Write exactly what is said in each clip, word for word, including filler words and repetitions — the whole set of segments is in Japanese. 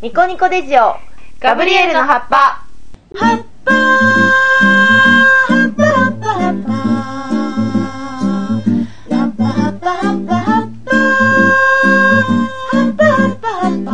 ニコニコデジオガブリエルの葉っぱ。 葉っぱ葉っぱ葉っぱ葉っぱ葉っぱ葉っぱ葉っぱ葉っぱ葉っぱ葉っぱ葉っ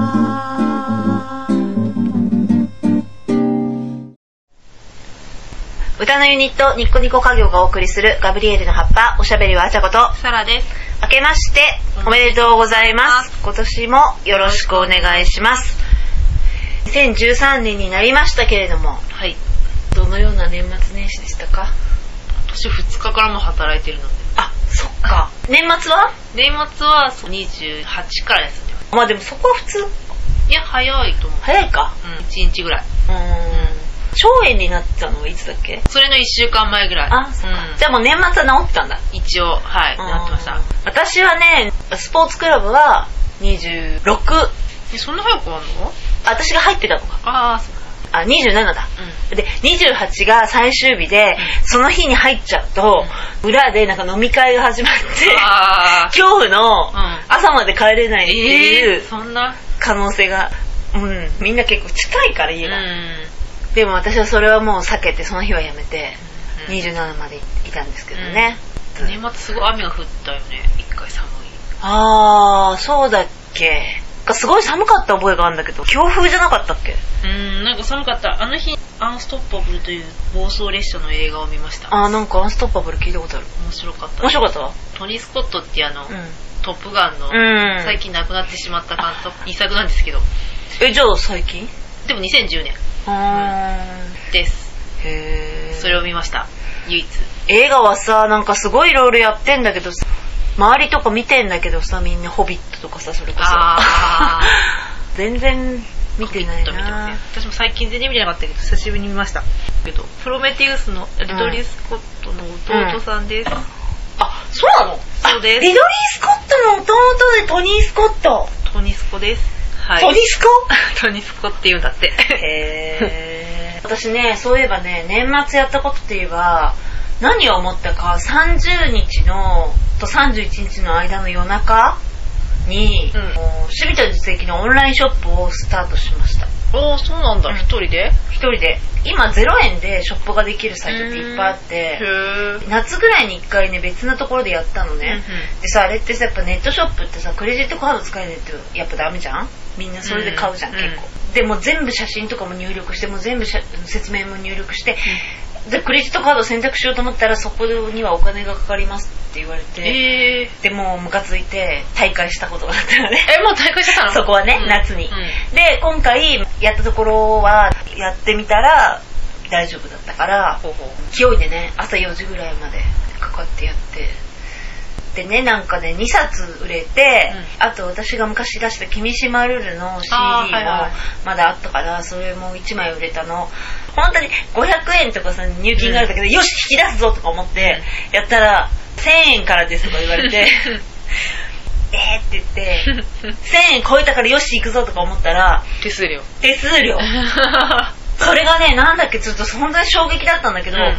ぱ。 歌のユニットニッコニコ家業がお送りするガブリエルの葉っぱ。おしゃべりはあちゃことサラです。 明けましておめでとうございます。今年もよろしくお願いします。にせんじゅうさんねんになりましたけれども、 はい。 どのような年末年始でしたか？ 年ふつかからも働いてるので。 あ、そっか。年末は？ 年末はにじゅうはちからですね。 まあでもそこは普通。 いや、早いと思う。 早いか。 うん、いちにちぐらい。 うーん。腸炎になったのはいつだっけ？ それのいっしゅうかんまえぐらい。 あ、そっか。 うん、 じゃあもう年末は治ったんだ。 一応、はい、なってました。 私はね、スポーツクラブはにじゅうろく。 え、そんな早く終わるの？ 私が入ってたのか。 ああ、そうか。 あ、にじゅうななだ、うん、でにじゅうはちが最終日で、うん、その日に入っちゃうと、うん、裏でなんか飲み会が始まって恐怖の朝まで帰れないっていう、 えー、そんな可能性が、うん、みんな結構近いから家が、 うん、 でも私はそれはもう避けてその日はやめて、うん、にじゅうななまでいたんですけどね、 うん、年末すごい雨が降ったよね。一回寒い。 あー、そうだっけ。すごい寒かった覚えがあるんだけど、強風じゃなかったっけ？ うーん、なんか寒かった。あの日アンストッパブルという暴走列車の映画を見ました。 あー、なんかアンストッパブル聞いたことある。 面白かった。 面白かったわ。 トニー・スコットってあの、うん、トップガンの、 うん、 最近亡くなってしまった監督、遺作なんですけど。 え、じゃあ最近？ でもにせんじゅうねん、 うん、 です。 へー。 それを見ました。唯一。 映画はさ、なんかすごいいろいろやってんだけど、周りとか見てんだけどさ、みんなホビットとかさ、それこそあ全然見てないな。 見てません。私も最近全然見てなかったけど久しぶりに見ましたけど、プロメテウスのリドリー・スコットの弟さんです、うんうん、 あ、そうなの？ そうです。 リドリー・スコットの弟でトニー・スコット。 トニスコです、はい、 トニスコトニスコって言うんだってへー私ね、そういえばね、年末やったことって言えば何を思ったか、さんじゅうにちのとさんじゅういちにちの間の夜中に、うん、趣味と実益のオンラインショップをスタートしました。 おー、そうなんだ。一、うん、人で一人で。今ゼロえんでショップができるサイトっていっぱいあって、夏ぐらいにいっかいね、別のところでやったのね、うん、でさ、あれってさ、やっぱネットショップってさ、クレジットカード使えないとやっぱダメじゃん。みんなそれで買うじゃん、うん、結構、うん、でも全部写真とかも入力して、もう全部説明も入力して、うん、でクレジットカードを選択しようと思ったら、そこにはお金がかかりますって言われて、えー、でもうムカついて退会したことがあったのね。 え、もう退会したの？ そこはね、うん、夏に、うん、で今回やったところはやってみたら大丈夫だったから、ほうほう、勢いでね、朝よじぐらいまでかかってやって、でね、なんかね、にさつ売れて、うん、あと私が昔出した君島ルルの シーディー もまだあったから、それもいちまい売れたの。本当にごひゃくえんとかさ、入金があるんだけど、うん、よし引き出すぞとか思ってやったら、せんえんからですとか言われてえーって言ってせんえん超えたからよし行くぞとか思ったら、 手数料手数料それがね、なんだっけ、ちょっと本当に衝撃だったんだけど、うん、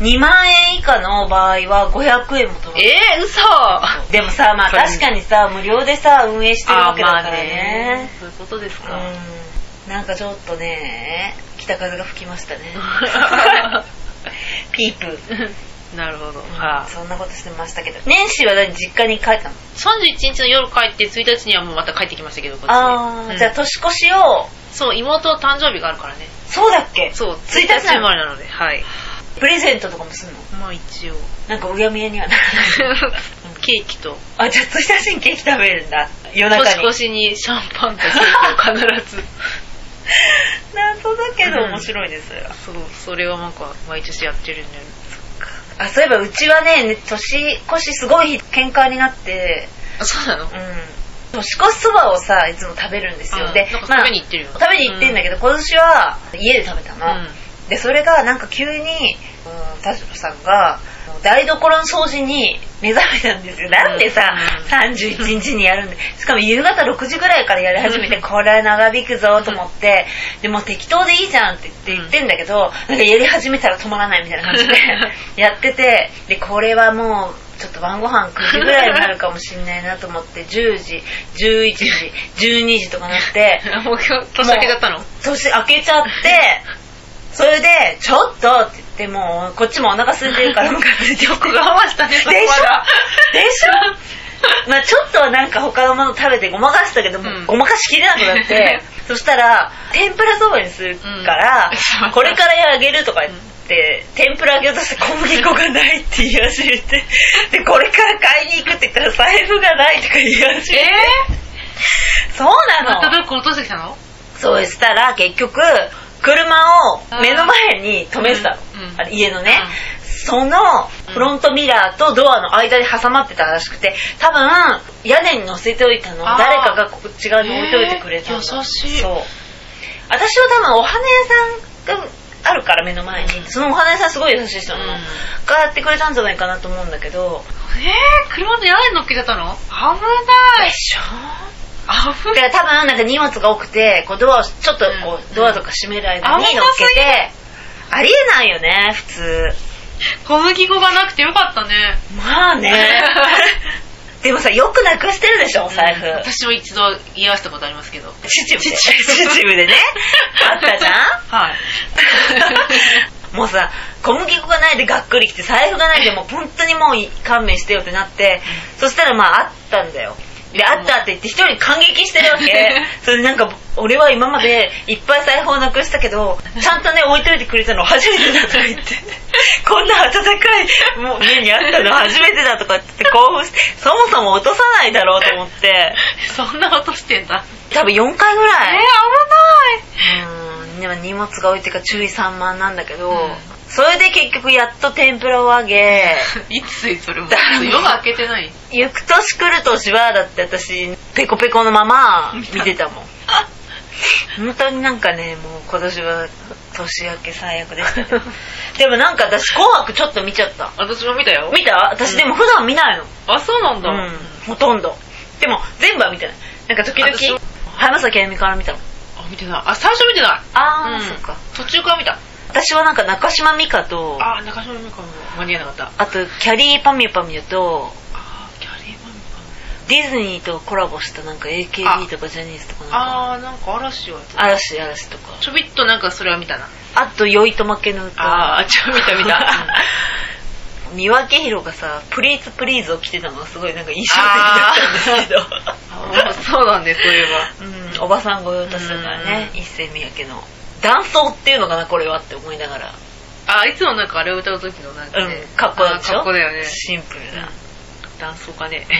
にまんえん以下の場合はごひゃくえんも取られる。 えー、嘘。 でもさ、まあ確かにさ、無料でさ運営してるわけだからね。 そういうことですか。 うん、なんかちょっとね、北風が吹きましたねピープなるほど、うん、 はあ、そんなことしてましたけど。年始は何、実家に帰ったの？ さんじゅういちにちの夜帰って、ついたちにはもうまた帰ってきましたけど、こっちに。 あー、うん、じゃあ年越しを。 そう、妹の誕生日があるからね。 そうだっけ？ そう、ついたち生まれなので、はい。 プレゼントとかもすんの？ まあ一応。 なんかうやむやにはならないケーキと。 あ、じゃあついたちにケーキ食べるんだ、夜中に。 年越しにシャンパンとケーキを必ず謎だけど面白いです、うん、 そう、それはなんか毎年やってるんだよね。 あ、そういえばうちはね、年越しすごい喧嘩になって。 あ、そうなの？ うん。年越しそばをさ、いつも食べるんですよ。で、 なんか食べに行ってるよ、 まあ、食べに行ってんだけど、うん、今年は家で食べたの、うん、でそれがなんか急に、うん、田代さんが台所の掃除に目覚めたんですよ。なんでさ、うん、さんじゅういちにちにやるんで、しかも夕方ろくじぐらいからやり始めて、これは長引くぞと思って、でも適当でいいじゃんって言って言ってんだけど、なんかやり始めたら止まらないみたいな感じでやってて、でこれはもうちょっと晩ご飯くじぐらいになるかもしんないなと思ってじゅうじ、じゅういちじ、じゅうにじとかなってもう今日年明けちゃったの？ 年明けちゃってそれでちょっとって言ってもうこっちもお腹空いてるから向かってよく我慢したね。でしょでしょまあちょっとはなんか他のもの食べてごまかしたけども、うん、ごまかしきれなくなってそしたら天ぷらそばにするから、うん、これからあげるとか言って、うん、天ぷらあげようとして小麦粉がないって言い始めてでこれから買いに行くって言ったら財布がないとか言い始めて、えー、そうなの。 またどこ落としてきたの？ そうしたら結局車を目の前に止めてたの、うんうん、あれ家のね、うん、そのフロントミラーとドアの間に挟まってたらしくて多分屋根に乗せておいたのを誰かがこっち側に置いといてくれたの。 優しい。 そう私は多分お花屋さんがあるから目の前に、うん、そのお花屋さんすごい優しい人なの、うん、がやってくれたんじゃないかなと思うんだけど、 えー、車の屋根に乗っけちゃったの？危ないでしょ。だから多分なんか荷物が多くてこうドアをちょっとこう、うん、ドアとか閉める間に乗っけて、ありえないよね普通。 小麦粉がなくてよかったね。 まあねでもさよくなくしてるでしょ財布、うん、 私も一度言い合わせたことありますけど秩父で秩父でねあったじゃんはいもうさ小麦粉がないでがっくりきて財布がないでもう本当にもう勘弁してよってなって、うん、そしたらまああったんだよ。であったって言って一人感激してるわけそれでなんか俺は今までいっぱい財布をなくしたけどちゃんとね置いといてくれたの初めてだとか言ってこんな温かいもう家にあったの初めてだとかって言って興奮してそもそも落とさないだろうと思ってそんな落としてんだ。 多分よんかいぐらい。 えー、危ない。 うんでも荷物が多いっていうか注意散漫なんだけど、うん、それで結局やっと天ぷらを揚げいつそれも夜が明けてない。 行く年来る年はだって私ペコペコのまま見てたもん本当になんかねもう今年は年明け最悪でしたけどでもなんか私紅白ちょっと見ちゃった。 私も見たよ。 見た？私でも普段見ないの、うん、 あそうなんだ、 うん、ほとんどでも全部は見てない。なんか時々浜崎あゆみから見たの。 あ見てない。あ最初見てない。 ああ、 うん、 そっか途中から見た。 私はなんか中島美嘉とあ中島美嘉も間に合わなかった。 あとキャリーパミュパミュとあキャリーパミュパディズニーとコラボしたなんか エーケービー とかジャニーズとかなんかああなんか嵐は嵐嵐とかちょびっとなんかそれは見たな。 あと酔いと負けの歌。 ああちょ見た見た三輪明宏がさプリーズプリーズを着てたのがすごいなんか印象的だったんですけどあそうなんですそういえば、 うん、おばさん御用達だからね一世三宅の男装っていうのかなこれはって思いながらあいつもなんかあれを歌う時のなんかね、 うん、かっこだでしょ。 かっこだよね。 シンプルな、 うん、男装かね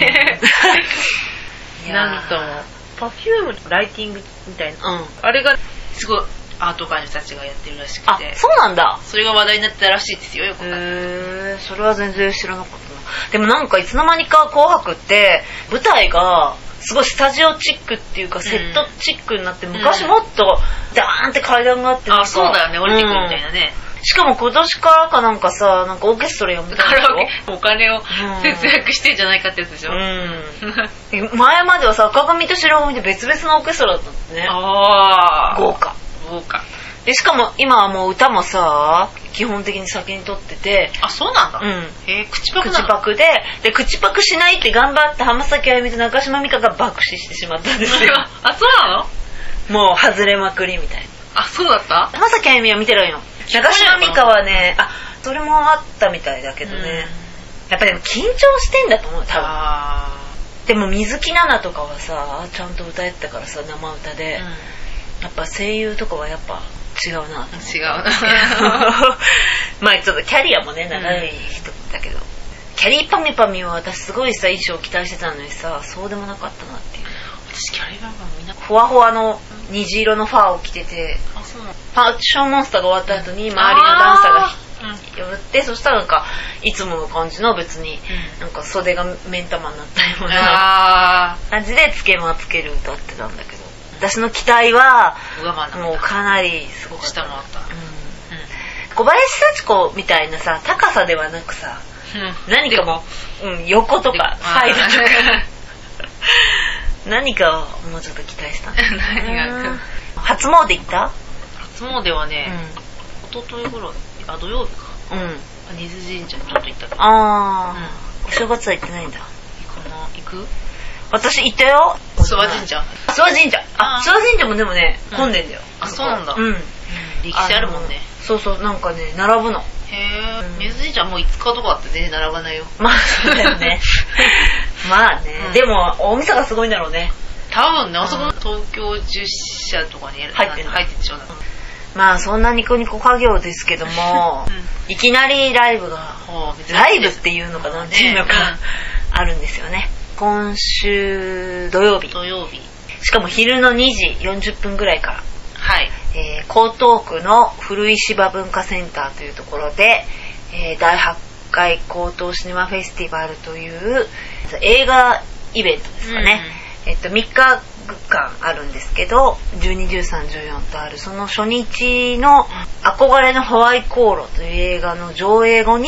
なんともパフュームライティングみたいな、うん、あれがすごいアート会の人たちがやってるらしくて。 あそうなんだ。 それが話題になってたらしいですよよく。へえそれは全然知らなかったな。でもなんかいつの間にか紅白って舞台がすごいスタジオチックっていうかセットチックになって、うん、昔もっとダーンって階段があってなんか、 あそうだよね降りてくるみたいなね、 うん、しかも今年からかなんかさなんかオーケストラやめたんでしょ。お金を節約してんじゃないかってやつでしょ、 うん、前まではさ赤組と白組で別々のオーケストラだったんですね。 あ豪華豪華でしかも今はもう歌もさ基本的に先に撮ってて。 あそうなんだ、 うん、 へ口パクなの。 口パクでで口パクしないって頑張って浜崎あゆみと中島美嘉が爆死してしまったんですよあそうなの。 もう外れまくりみたいな。 あそうだった。 浜崎あゆみは見てるよ。中島美嘉はねあそれもあったみたいだけどね、うん、やっぱでも緊張してんだと思う多分。あでも水木奈々とかはさちゃんと歌えてたからさ生歌で、うん、やっぱ声優とかはやっぱ違うな。 違うなまあちょっとキャリアもね長い人だけど、うん、キャリーパミュパミュは私すごいさ衣装期待してたのにさそうでもなかったなっていう。 私キャリーパミュパミュみんなふわふわの虹色のファーを着てて、 あそうなの。 パーティションモンスターが終わった後に周りのダンサーが寄って、うん、そしたらなんかいつもの感じの別に、うん、なんか袖が目ん玉になったような感じでつけまつける歌ってたんだけど私の期待はもうかなりすごかった。 下回った、うんうん、 小林幸子みたいなさ高さではなくさ、うん、何かも、うん、横とかサイドとか何かをもうちょっと期待したんだ何が初詣行った？ 初詣はね、うん、一昨日頃あ土曜日か、 うん、 根津神社ちょっと行ったから。 ああ、 お正月は行ってないんだ。 行くな。行く？ 私行ったよ。 諏訪神社。 諏訪神社。あ、諏訪神社もでもね、混んでんだよ。 あ、そうなんだ。 うん。 歴史あるもんね。 そうそう、なんかね、並ぶの。 へぇー。水神社もういつかとかって全然並ばないよ。 まあ、そうだよね。まあね。でも、大晦日すごいんだろうね。 多分ね、あそこの東京十社とかに入ってる入ってるでしょ。 まあそんなニコニコ家業ですけども、いきなりライブが、ライブっていうのかなんていうのかあるんですよね。今週土曜日。 土曜日。 しかも昼のにじよんじゅっぷんぐらいから。 はい。 えー、江東区の古井芝文化センターというところで、えー、だいはちかい江東シネマフェスティバルという映画イベントですかね。うん、えっと、みっかかんあるんですけど、じゅうに、じゅうさん、じゅうよんとある、その初日の憧れのハワイ航路という映画の上映後に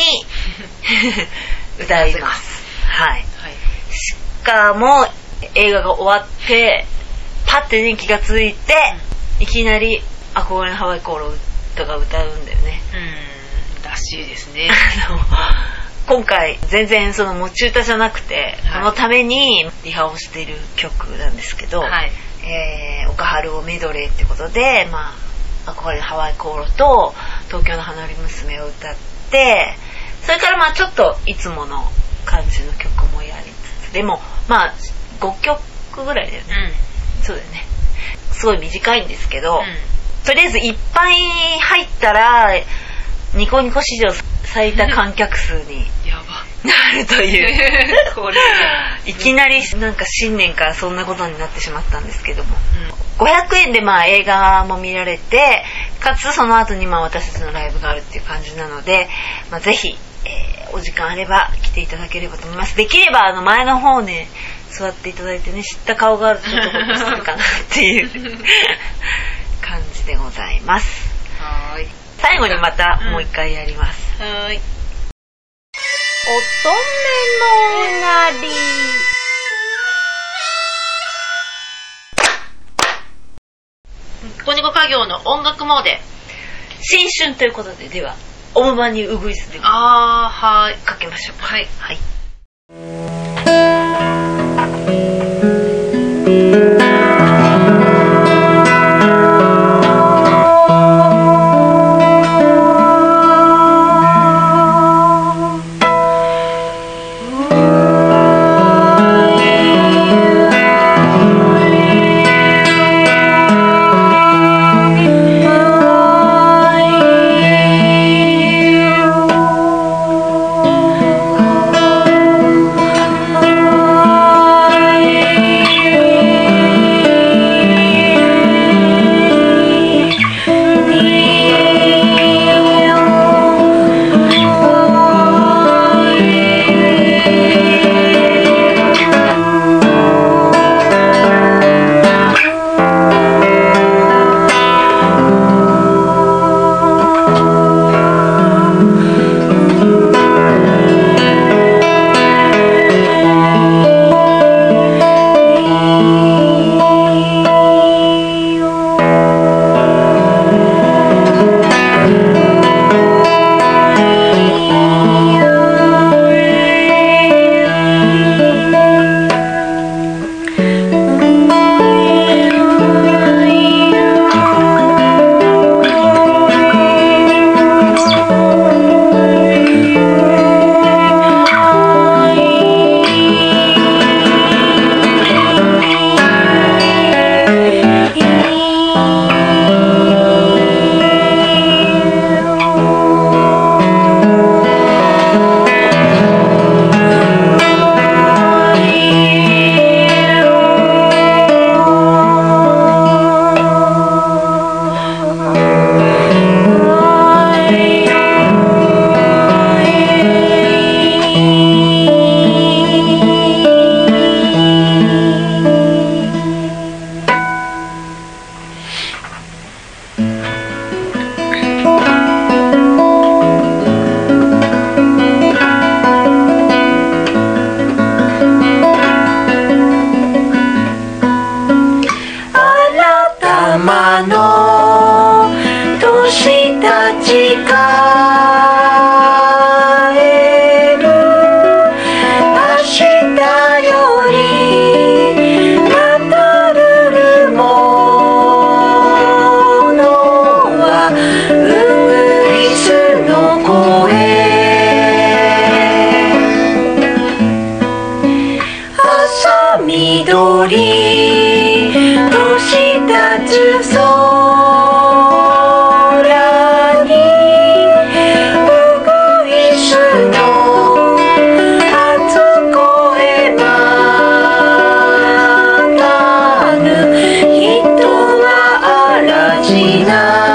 歌います。はい。はい、しかも映画が終わって、パッてね気がついて、いきなり憧れのハワイ航路とか歌うんだよね。 うん、らしいですね。 今回全然その持ち歌じゃなくて、はい、このためにリハをしている曲なんですけど、はい、えー、岡春をメドレーってことで、まあ、憧れのハワイ航路と東京の花売り娘を歌って、それからまあちょっといつもの感じの曲もやりつつ、でもまあごきょくぐらいだよね、うん、そうだよね、すごい短いんですけど、うん、とりあえずいっぱい入ったらニコニコ史上最多観客数になるというこれいきなりなんか新年からそんなことになってしまったんですけども、うん、ごひゃくえんでまあ映画も見られて、かつその後にまあ私たちのライブがあるっていう感じなので、まあ、ぜひ、えー、お時間あれば来ていただければと思います。できればあの前の方ね座っていただいてね、知った顔があるとちょっとホッとするかなっていう感じでございます。 はい、 最後にまたもう一回やります。 うん、はい。 乙女のなり。 ニコニコ家業の音楽モーデ。 新春ということで、ではオムバにウグイスであーはいかけましょうか。 はい、 はい。 Oh 空にウグイスの初恋またぬ人はあらじな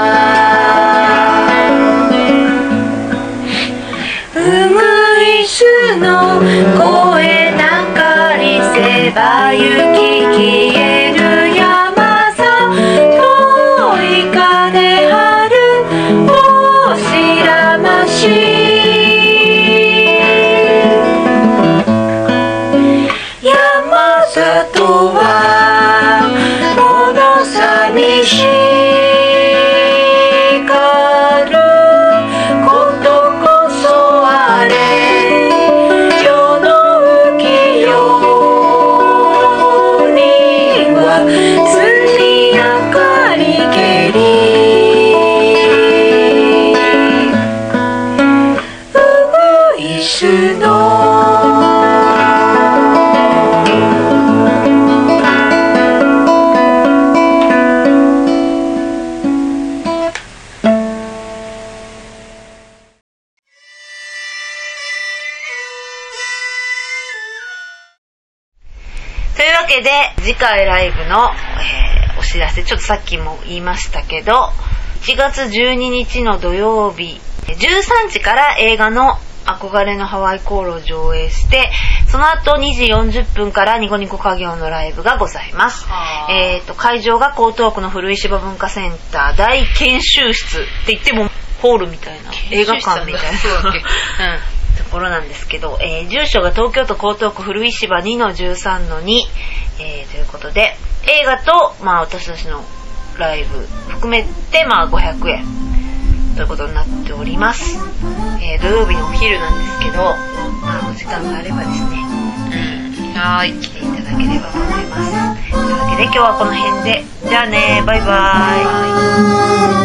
ウグイスの声なかりせば雪消える山さ遠い風春おしらまし山里はもの寂しがることこそあれ世の浮世には罪あかりけりウグイスのというわけで次回ライブの、えー、お知らせちょっとさっきも言いましたけどいちがつじゅうににちの土曜日じゅうさんじから映画の憧れのハワイ航路を上映してその後にじよんじゅっぷんからニコニコ家業のライブがございます、えー、と会場が江東区の古石場文化センター大研修室って言ってもホールみたいな映画館みたいなところなんですけど、えー、住所が東京都江東区古石場 にのじゅうさんのに、えー、ということで映画と、まあ、私たちのライブ含めて、まあ、ごひゃくえんということになっております、えー、土曜日のお昼なんですけど、まあ、お時間があればですね、うん、はい来ていただければと思います。というわけで今日はこの辺でじゃあねバイバイ。